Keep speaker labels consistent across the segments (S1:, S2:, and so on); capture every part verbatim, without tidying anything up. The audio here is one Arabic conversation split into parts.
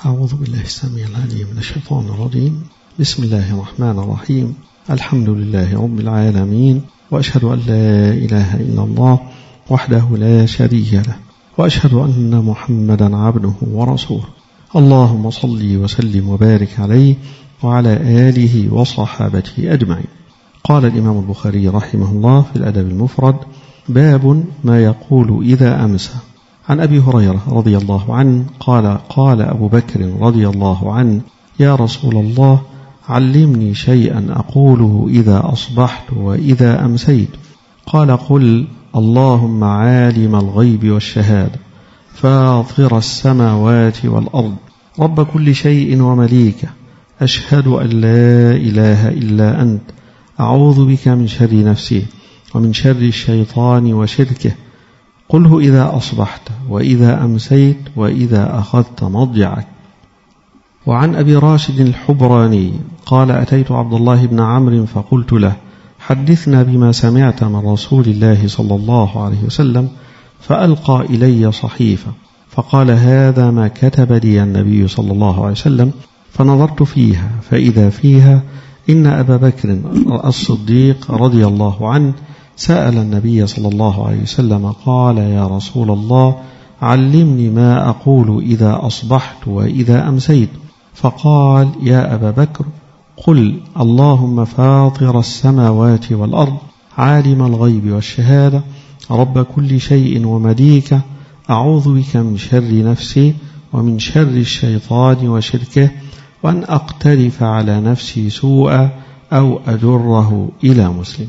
S1: أعوذ بالله السميع العليم من الشيطان الرجيم. بسم الله الرحمن الرحيم. الحمد لله رب العالمين، وأشهد أن لا إله إلا الله وحده لا شريك له، وأشهد أن محمدا عبده ورسوله. اللهم صل وسلم وبارك عليه وعلى آله وصحابته أجمعين. قال الإمام البخاري رحمه الله في الأدب المفرد: باب ما يقول إذا أمسى. عن أبي هريرة رضي الله عنه قال: قال أبو بكر رضي الله عنه: يا رسول الله، علمني شيئا أقوله إذا أصبحت وإذا أمسيت. قال: قل اللهم عالم الغيب والشهادة، فاطر السماوات والأرض، رب كل شيء ومليكه، أشهد أن لا إله إلا أنت، أعوذ بك من شر نفسي ومن شر الشيطان وشركه. قله إذا أصبحت وإذا أمسيت وإذا أخذت مضجعك. وعن أبي راشد الحبراني قال: أتيت عبد الله بن عمرو فقلت له: حدثنا بما سمعت من رسول الله صلى الله عليه وسلم. فألقى إلي صحيفة فقال: هذا ما كتب لي النبي صلى الله عليه وسلم. فنظرت فيها فإذا فيها إن أبا بكر الصديق رضي الله عنه سأل النبي صلى الله عليه وسلم قال: يا رسول الله، علمني ما أقول إذا أصبحت وإذا أمسيت. فقال: يا أبا بكر، قل اللهم فاطر السماوات والأرض، عالم الغيب والشهادة، رب كل شيء ومليكه، أعوذ بك من شر نفسي ومن شر الشيطان وشركه، وأن أقترف على نفسي سوءا أو أجره. إلى مسلم.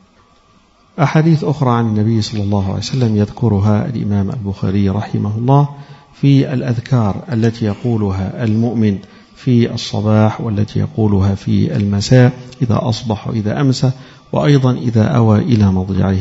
S1: أحاديث أخرى عن النبي صلى الله عليه وسلم يذكرها الإمام البخاري رحمه الله في الأذكار التي يقولها المؤمن في الصباح والتي يقولها في المساء إذا أصبح وإذا أمسى، وأيضا إذا أوى إلى مضجعه.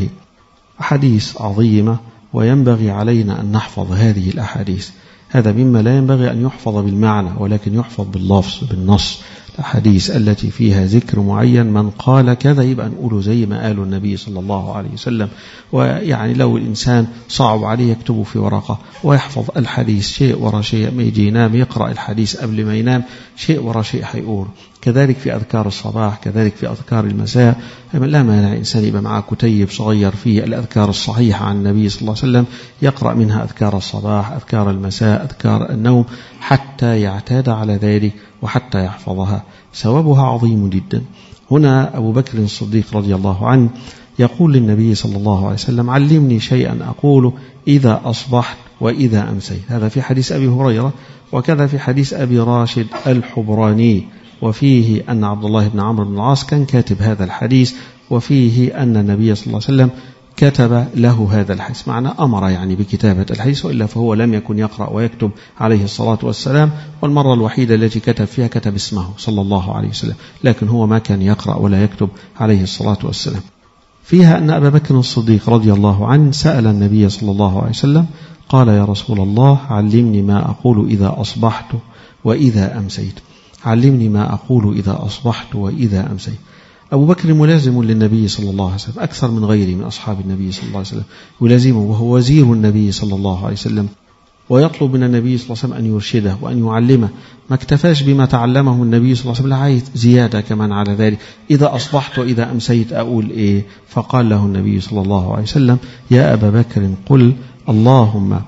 S1: أحاديث عظيمة، وينبغي علينا أن نحفظ هذه الأحاديث. هذا مما لا ينبغي أن يحفظ بالمعنى، ولكن يحفظ باللفظ بالنص. الأحاديث التي فيها ذكر معين، من قال كذا يبقى نقوله زي ما قاله النبي صلى الله عليه وسلم. ويعني لو الإنسان صعب عليه يكتبه في ورقة ويحفظ الحديث شيء ورا شيء، ما يجي ينام يقرأ الحديث قبل ما ينام شيء ورا شيء هيقول. كذلك في أذكار الصباح، كذلك في أذكار المساء. لا مانع الإنسان يبقى معه كتيب صغير فيه الأذكار الصحيحة عن النبي صلى الله عليه وسلم، يقرأ منها أذكار الصباح، أذكار المساء، أذكار النوم، حتى يعتاد على ذلك وحتى يحفظها. ثوابها عظيم جدا. هنا أبو بكر الصديق رضي الله عنه يقول للنبي صلى الله عليه وسلم: علمني شيئا أقوله إذا أصبحت وإذا أمسيت. هذا في حديث أبي هريرة، وكذا في حديث أبي راشد الحبراني، وفيه أن عبد الله بن عمرو بن العاص كان كاتب هذا الحديث، وفيه أن النبي صلى الله عليه وسلم كتب له هذا الحديث، معنى أمر يعني بكتابة الحديث، وإلا فهو لم يكن يقرأ ويكتب عليه الصلاة والسلام. والمرة الوحيدة التي كتب فيها كتب اسمه صلى الله عليه وسلم، لكن هو ما كان يقرأ ولا يكتب عليه الصلاة والسلام. فيها أن أبا بكر الصديق رضي الله عنه سأل النبي صلى الله عليه وسلم قال: يا رسول الله، علمني ما أقول إذا أصبحت وإذا أمسيت. علمني ما أقول إذا أصبحت وإذا أمسيت. أبو بكر ملازم للنبي صلى الله عليه وسلم أكثر من غيره من أصحاب النبي صلى الله عليه وسلم، يلازمه، وهو وزير النبي صلى الله عليه وسلم، ويطلب من النبي صلى الله عليه وسلم أن يرشده وأن يعلمه. ما اكتفاش بما تعلمه النبي صلى الله عليه وسلم، لا عايز زيادة كمان على ذلك. إذا أصبحت وإذا أمسيت أقول إيه؟ فقال له النبي صلى الله عليه وسلم: يا أبا بكر، قل اللهم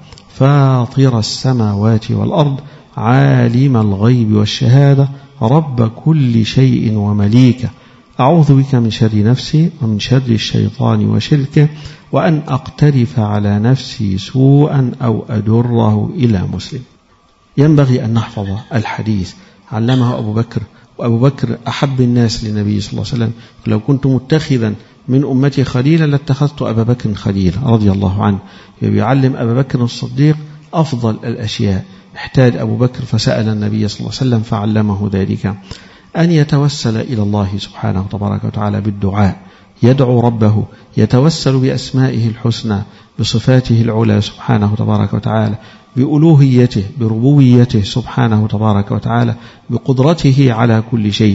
S1: فاطر السماوات والأرض، عالم الغيب والشهادة، رب كل شيء ومليكه، أعوذ بك من شر نفسي ومن شر الشيطان وشركه، وأن أقترف على نفسي سوءا أو أجره. إلى مسلم. ينبغي أن نحفظ الحديث، علمه أبو بكر، وأبو بكر أحب الناس للنبي صلى الله عليه وسلم. لو كنت متخذا من أمتي خليلا لاتخذت أبا بكر خليلا رضي الله عنه. يعلم أبا بكر الصديق أفضل الأشياء. احتاج أبو بكر فسأل النبي صلى الله عليه وسلم فعلمه ذلك. أن يتوسل إلى الله سبحانه وتبارك وتعالى بالدعاء، يدعو ربه، يتوسل بأسمائه الحسنى، بصفاته العلى سبحانه وتبارك وتعالى، بألوهيته، بربوبيته سبحانه وتبارك وتعالى، بقدرته على كل شيء.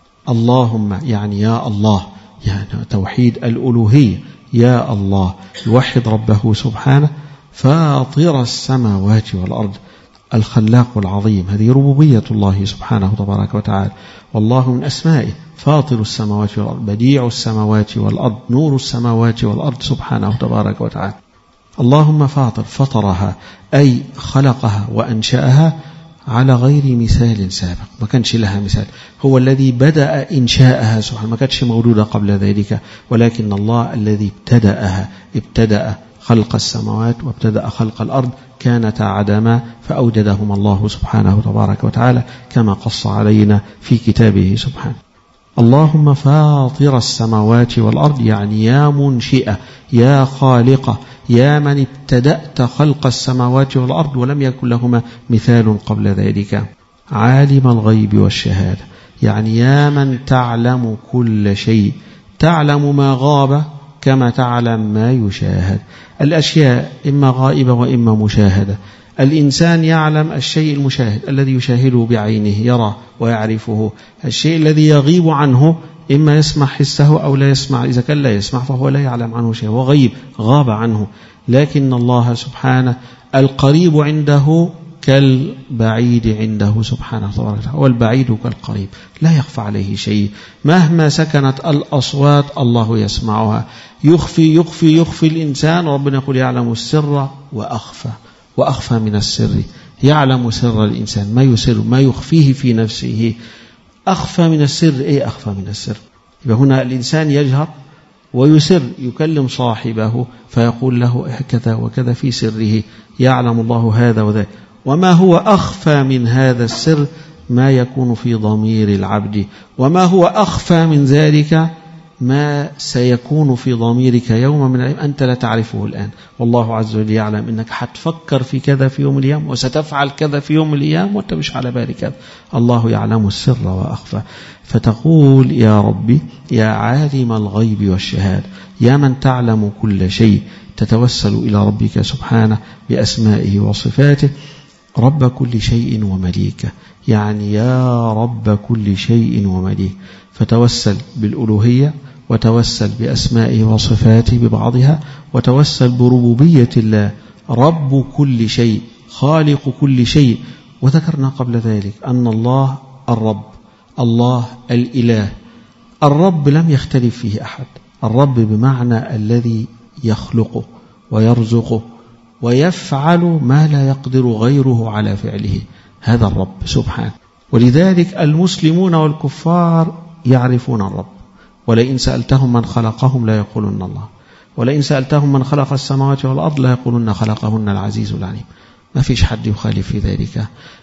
S1: اللهم يعني يا الله، يعني توحيد الألوهية، يا الله، يوحد ربه سبحانه. فاطر السماوات والأرض، الخلاق العظيم، هذه ربوبية الله سبحانه تبارك وتعالى. والله من أسمائه فاطر السماوات والأرض، بديع السماوات والأرض، نور السماوات والأرض سبحانه تبارك وتعالى. اللهم فاطر، فطرها أي خلقها وأنشأها على غير مثال سابق، ما كانش لها مثال، هو الذي بدأ إنشاءها سبحانه، ما كانتش موجودة قبل ذلك، ولكن الله الذي ابتدأها، ابتدأ خلق السماوات وابتدأ خلق الأرض، كانتا عدما فأوجدهما الله سبحانه تبارك وتعالى كما قص علينا في كتابه سبحانه. اللهم فاطر السماوات والأرض، يعني يا منشئة، يا خالقة، يا من ابتدأت خلق السماوات والأرض ولم يكن لهما مثال قبل ذلك. عالم الغيب والشهادة، يعني يا من تعلم كل شيء، تعلم ما غاب كما تعلم ما يشاهد. الأشياء إما غائبة وإما مشاهدة. الإنسان يعلم الشيء المشاهد الذي يشاهده بعينه، يرى ويعرفه. الشيء الذي يغيب عنه إما يسمع حسه أو لا يسمع، إذا كان لا يسمع فهو لا يعلم عنه شيء، هو غيب غاب عنه. لكن الله سبحانه القريب عنده كالبعيد عنده سبحانه وتعالى، والبعيد كالقريب، لا يخفى عليه شيء. مهما سكنت الأصوات الله يسمعها. يخفي يخفي يخفي الإنسان، ربنا يقول يعلم السر وأخفى، وأخفى من السر، يعلم سر الإنسان، ما يسر ما يخفيه في نفسه. أخفى من السر، إيه أخفى من السر؟ يبقى هنا الإنسان يجهر ويسر، يكلم صاحبه فيقول له كذا وكذا في سره، يعلم الله هذا وذا. وما هو أخفى من هذا السر ما يكون في ضمير العبد، وما هو أخفى من ذلك ما سيكون في ضميرك يوم من الأيام أنت لا تعرفه الآن. والله عز وجل يعلم أنك حتفكر في كذا في يوم الأيام، وستفعل كذا في يوم الأيام وأنت مش على بالك كذا. الله يعلم السر وأخفى. فتقول يا ربي يا عالم الغيب والشهادة، يا من تعلم كل شيء، تتوسل إلى ربك سبحانه بأسمائه وصفاته، رب كل شيء ومليكه، يعني يا رب كل شيء ومليك. فتوسل بالألوهية، وتوسل بأسمائه وصفاته ببعضها، وتوسل بربوبية الله، رب كل شيء، خالق كل شيء. وذكرنا قبل ذلك أن الله الرب، الله الإله. الرب لم يختلف فيه أحد، الرب بمعنى الذي يخلقه ويرزقه ويفعل ما لا يقدر غيره على فعله، هذا الرب سبحانه. ولذلك المسلمون والكفار يعرفون الرب، ولئن سألتهم من خلقهم لا يقولون الله، ولئن سألتهم من خلق السماوات والأرض لا يقولون خلقهن العزيز العليم. ما فيش حد يخالف في ذلك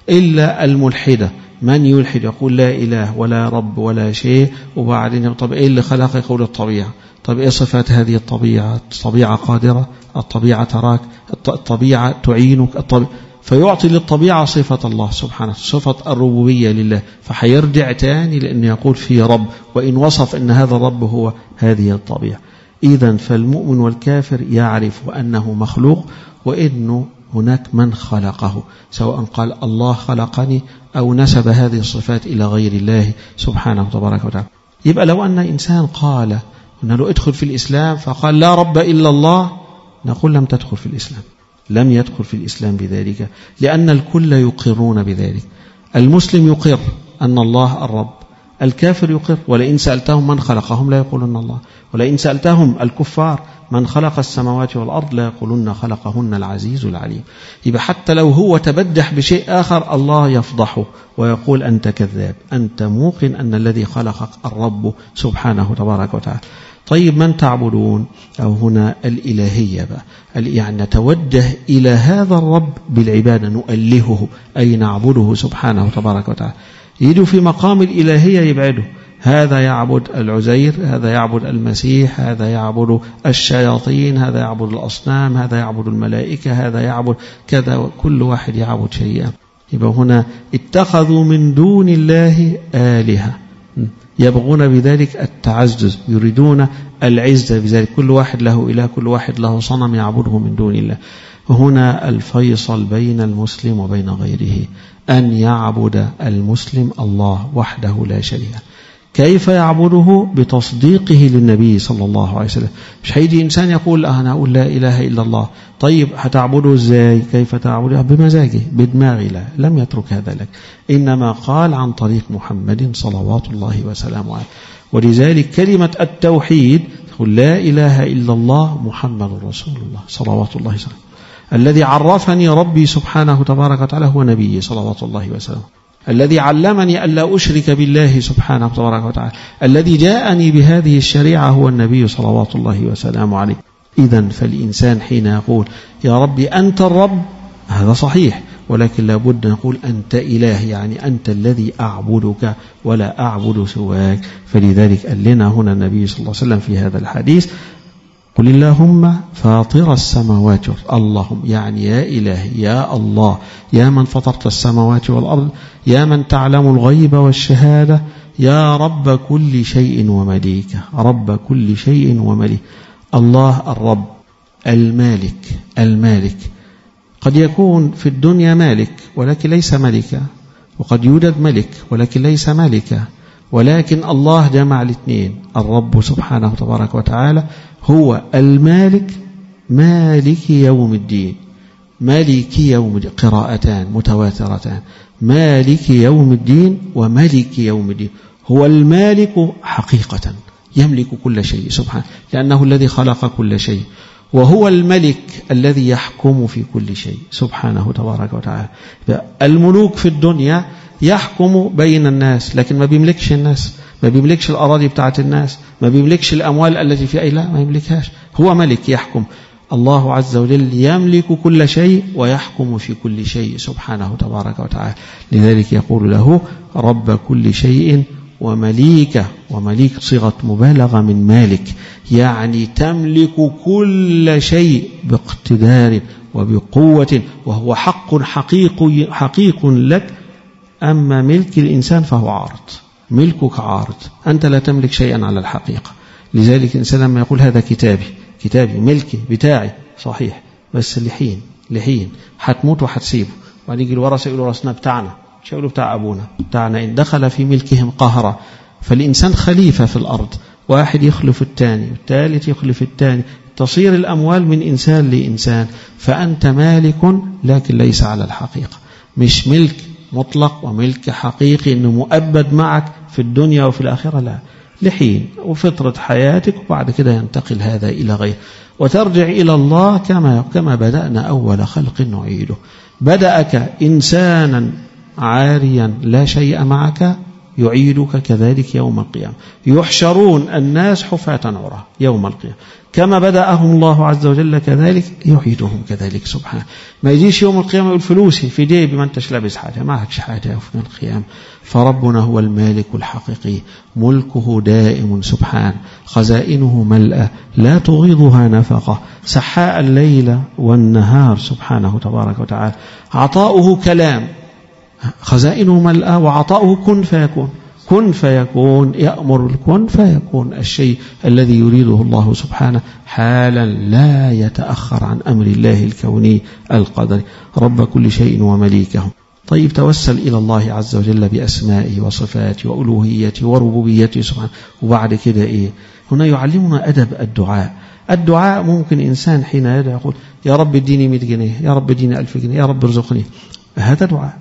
S1: إلا الملحدة. من يلحد يقول لا إله ولا رب ولا شيء، وبعدين طب إيه اللي خلق؟ يقول الطبيعة. طب إيه صفات هذه الطبيعة؟ الطبيعة قادرة، الطبيعة تراك، الطبيعة تعينك، الطبيعة، فيعطي للطبيعة صفة الله سبحانه، صفة الربوبية لله، فحيرجع تاني لأنه يقول في رب، وإن وصف أن هذا الرب هو هذه الطبيعة. إذن فالمؤمن والكافر يعرف أنه مخلوق، وإنه هناك من خلقه، سواء قال الله خلقني أو نسب هذه الصفات إلى غير الله سبحانه تبارك وتعالى. يبقى لو أن إنسان قال أن له ادخل في الإسلام فقال لا رب إلا الله، نقول لم تدخل في الإسلام، لم يدخل في الإسلام بذلك، لأن الكل يقرون بذلك. المسلم يقر أن الله الرب، الكافر يقر. ولئن سألتهم من خلقهم لا يقولون الله، ولئن سألتهم الكفار من خلق السماوات والأرض لا يقولون خلقهن العزيز العليم. يبقى حتى لو هو تبدح بشيء آخر الله يفضحه ويقول أنت كذاب، أنت موقن أن الذي خلقك الرب سبحانه تبارك وتعالى. طيب من تعبدون؟ أو هنا الإلهية بقى، يعني نتوجه إلى هذا الرب بالعبادة، نؤلهه أي نعبده سبحانه تبارك وتعالى. يجوا في مقام الإلهية يبعده، هذا يعبد العزير، هذا يعبد المسيح، هذا يعبد الشياطين، هذا يعبد الأصنام، هذا يعبد الملائكة، هذا يعبد كذا، كل واحد يعبد شيئا. يبقى هنا اتخذوا من دون الله آلهة يبغون بذلك التعزز، يريدون العزة بذلك، كل واحد له إله، كل واحد له صنم يعبده من دون الله. وهنا الفيصل بين المسلم وبين غيره، أن يعبد المسلم الله وحده لا شريك له. كيف يعبده؟ بتصديقه للنبي صلى الله عليه وسلم. مش هيجي إنسان يقول أنا أقول لا إله إلا الله، طيب هتعبده إزاي؟ كيف تعبده؟ بمزاجه بدماغي؟ لا، لم يترك هذا لك، إنما قال عن طريق محمد صلوات الله وسلامه عليه. ولذلك كلمة التوحيد تقول لا إله إلا الله محمد رسول الله صلوات الله وسلامه. الذي عرفني ربي سبحانه تبارك وتعالى هو نبي صلوات الله وسلامه. الذي علمني ألا أشرك بالله سبحانه تبارك وتعالى. الذي جاءني بهذه الشريعة هو النبي صلوات الله وسلامه عليه. إذن فالإنسان حين يقول يا ربي أنت الرب، هذا صحيح، ولكن لابد نقول أنت إله، يعني أنت الذي أعبدك ولا أعبد سواك. فلذلك قال لنا هنا النبي صلى الله عليه وسلم في هذا الحديث قل اللهم فاطر السماوات والأرض، اللهم يعني يا إلهي يا الله، يا من فطرت السماوات والأرض، يا من تعلم الغيب والشهادة، يا رب كل شيء ومليكه، رب كل شيء ومليكه. الله الرب المالك، المالك قد يكون في الدنيا مالك ولكن ليس ملكا، وقد يوجد ملك ولكن ليس ملكا، ولكن الله جمع الاثنين. الرب سبحانه تبارك وتعالى هو المالك، مالك يوم الدين، مالك يوم الدين، قراءتان متواترتان، مالك يوم الدين وملك يوم الدين. هو المالك حقيقة، يملك كل شيء سبحانه، لأنه الذي خلق كل شيء، وهو الملك الذي يحكم في كل شيء سبحانه تبارك وتعالى. الملوك في الدنيا يحكم بين الناس، لكن ما بيملكش الناس، ما بيملكش الأراضي بتاعت الناس، ما بيملكش الأموال التي في أي، لا ما يملكهاش، هو ملك يحكم. الله عز وجل يملك كل شيء ويحكم في كل شيء سبحانه تبارك وتعالى. لذلك يقول له رب كل شيء ومليكه، ومليك صيغة مبالغة من مالك، يعني تملك كل شيء باقتدار وبقوة، وهو حق حقيق حقيق لك. أما ملك الإنسان فهو عارض، ملكك عارض، أنت لا تملك شيئا على الحقيقة. لذلك الإنسان لما يقول هذا كتابي، كتابي ملكي بتاعي، صحيح، بس لحين لحين هتموت وهتسيبه، وبعد يجي الورثة يقولوا رأسنا بتاعنا، مش يقولوا بتاع أبونا، بتاعنا إن دخل في ملكهم قهرا. فالإنسان خليفة في الأرض، واحد يخلف الثاني والثالث يخلف الثاني، تصير الأموال من إنسان لإنسان. فأنت مالك لكن ليس على الحقيقة، مش ملك مطلق وملك حقيقي إنه مؤبد معك في الدنيا وفي الآخرة، لا، لحين وفترة حياتك، وبعد كده ينتقل هذا إلى غيره، وترجع إلى الله كما كما بدأنا أول خلق نعيده. بدأك إنسانا عاريا لا شيء معك، يعيدك كذلك يوم القيامة. يحشرون الناس حفاة عراة يوم القيامة، كما بدأهم الله عز وجل كذلك يعيدهم كذلك سبحانه. ما يجيش يوم القيامة يقول فلوسي في جيبي، ما انتش لابس حاجة، ما عكش حاجة يوم القيامة. فربنا هو المالك الحقيقي، ملكه دائم سبحانه، خزائنه ملأة لا تغيضها نفقة، سحاء الليل والنهار سبحانه تبارك وتعالى. عطاؤه كلام، خزائنه ملأة، وعطاؤه كن فيكون، كن فيكون، يأمر الكن فيكون، الشيء الذي يريده الله سبحانه حالا لا يتأخر عن أمر الله الكوني القدري. رب كل شيء ومليكه. طيب توسل إلى الله عز وجل بأسمائه وصفاته وألوهيته وربوبيته سبحانه. وبعد كده إيه؟ هنا يعلمنا أدب الدعاء. الدعاء ممكن إنسان حين يدعو يقول يا رب اديني مئة جنيه، يا رب اديني ألف جنيه، يا رب ارزقني، هذا دعاء.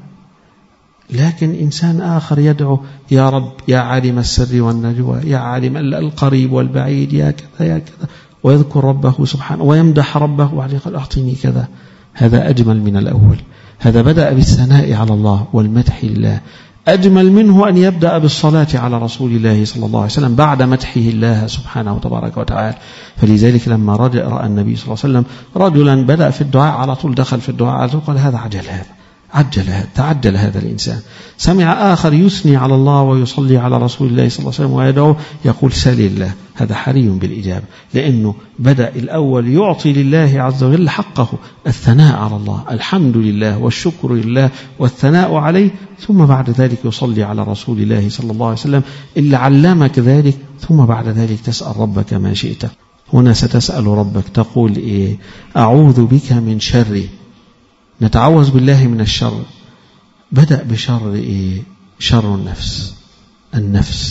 S1: لكن إنسان آخر يدعو يا رب يا عالم السر والنجوى، يا عالم القريب والبعيد، يا كذا يا كذا، ويذكر ربه سبحانه ويمدح ربه وبعد قال أعطيني كذا. هذا أجمل من الأول، هذا بدأ بالثناء على الله والمدح لله. أجمل منه أن يبدأ بالصلاة على رسول الله صلى الله عليه وسلم بعد مدحه الله سبحانه وتبارك وتعالى. فلذلك لما رجع رأى النبي صلى الله عليه وسلم رجلا بدأ في الدعاء على طول، دخل في الدعاء على طول، قال هذا عجل، هذا عجل، هذا تعجل هذا الإنسان. سمع آخر يثني على الله ويصلي على رسول الله صلى الله عليه وسلم ويدعو يقول سل الله، هذا حري بالإجابة، لأنه بدأ الأول يعطي لله عز وجل حقه، الثناء على الله، الحمد لله والشكر لله والثناء عليه، ثم بعد ذلك يصلي على رسول الله صلى الله عليه وسلم اللي علمك ذلك، ثم بعد ذلك تسأل ربك ما شئت. هنا ستسأل ربك تقول إيه؟ أعوذ بك من شر، نتعوذ بالله من الشر. بدأ بشر إيه؟ شر النفس، النفس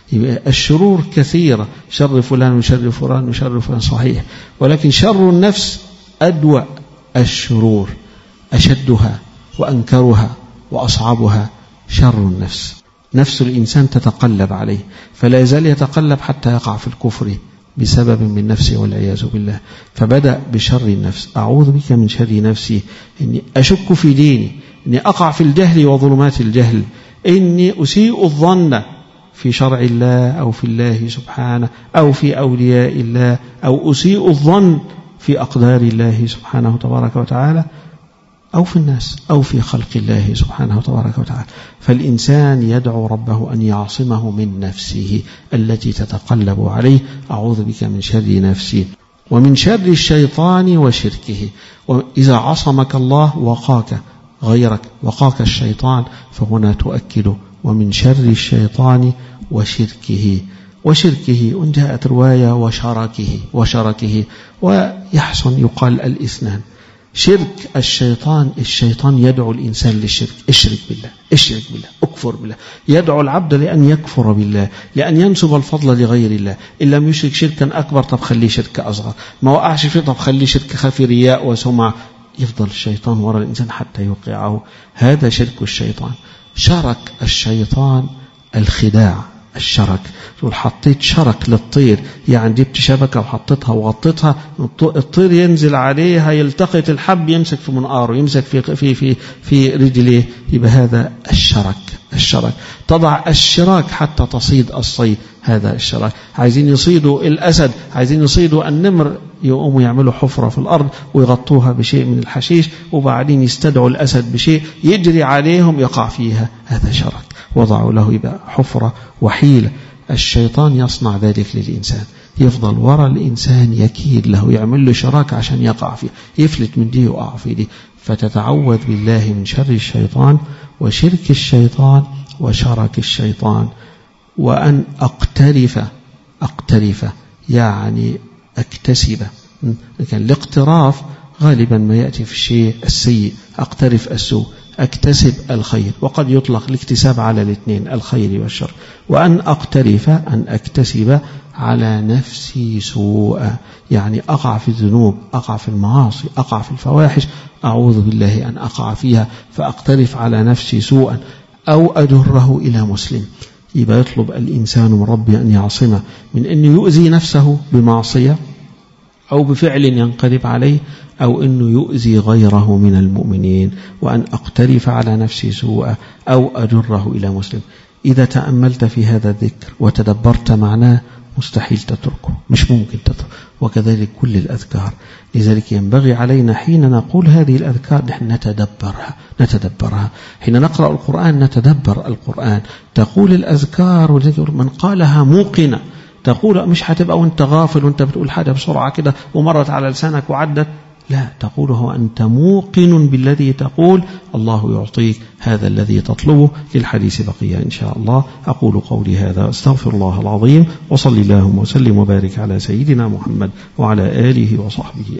S1: الشرور كثيرة، شر فلان وشر فلان وشر فلان صحيح، ولكن شر النفس أدوأ الشرور، أشدها وأنكرها وأصعبها شر النفس. نفس الإنسان تتقلب عليه، فلا يزال يتقلب حتى يقع في الكفر بسبب من نفسه والعياذ بالله. فبدأ بشر النفس، أعوذ بك من شر نفسي، إني أشك في ديني، إني أقع في الجهل وظلمات الجهل، إني أسيء الظن في شرع الله أو في الله سبحانه أو في أولياء الله، أو أسيء الظن في أقدار الله سبحانه تبارك وتعالى، أو في الناس أو في خلق الله سبحانه تبارك وتعالى. فالإنسان يدعو ربه أن يعصمه من نفسه التي تتقلب عليه. أعوذ بك من شر نفسي ومن شر الشيطان وشركه. وإذا عصمك الله وقاك غيرك، وقاك الشيطان، فهنا تؤكد ومن شر الشيطان وشركه. وشركه إن جاءت رواية وشركه وشركه، ويحسن يقال الإثنان. شرك الشيطان، الشيطان يدعو الإنسان للشرك، اشرك بالله، اشرك بالله، اكفر بالله. يدعو العبد لأن يكفر بالله، لأن ينسب الفضل لغير الله. إن لم يشرك شركا أكبر طب خليه شرك أصغر، ما وقعش فيه طب خليه شرك خفي رياء وسمعة. يفضل الشيطان وراء الإنسان حتى يوقعه. هذا شرك الشيطان. شرك الشيطان الخداع، الشرك. تقول حطيت شرك للطير، يعني جبت شبكة وحطيتها وغطيتها، الطير ينزل عليها يلتقط الحب يمسك في منقاره، يمسك في في في في رجليه، يبقى هذا الشرك. الشرك تضع الشراك حتى تصيد الصيد، هذا الشرك. عايزين يصيدوا الأسد، عايزين يصيدوا النمر، يقوموا يعملوا حفرة في الأرض ويغطوها بشيء من الحشيش، وبعدين يستدعوا الأسد بشيء يجري عليهم يقع فيها، هذا شرك. وضعوا له يبقى حفرة وحيلة. الشيطان يصنع ذلك للإنسان، يفضل وراء الإنسان يكيد له، يعمل له شراك عشان يقع فيه، يفلت من دي وقع في دي. فتتعوذ بالله من شر الشيطان وشرك الشيطان وشرك الشيطان. وأن أقترف، أقترف يعني أكتسب. لكن الاقتراف غالبا ما يأتي في الشيء السيء، أقترف السوء، أكتسب الخير، وقد يطلق الاكتساب على الاثنين، الخير والشر. وأن أقترف أن أكتسب على نفسي سوءا، يعني أقع في الذنوب، أقع في المعاصي، أقع في الفواحش، أعوذ بالله أن أقع فيها، فأقترف على نفسي سوءا أو أجره إلى مسلم. يبقى يطلب الإنسان من ربه أن يعصمه من أن يؤذي نفسه بمعصية أو بفعل ينقلب عليه، أو أنه يؤذي غيره من المؤمنين. وأن أقترف على نفسي سوءا أو أجره إلى مسلم. إذا تأملت في هذا الذكر وتدبرت معناه مستحيل تتركه، مش ممكن تتركه. وكذلك كل الأذكار. لذلك ينبغي علينا حين نقول هذه الأذكار نحن نتدبرها نتدبرها حين نقرأ القرآن نتدبر القرآن. تقول الأذكار من قالها موقنة، تقول مش هتبقى وانت غافل وانت بتقول حاجة بسرعة كده ومرت على لسانك وعدت، لا، تقوله وأنت موقن بالذي تقول، الله يعطيك هذا الذي تطلبه. للحديث بقية إن شاء الله. أقول قولي هذا، أستغفر الله العظيم، وصلي اللهم وسلم وبارك على سيدنا محمد وعلى آله وصحبه.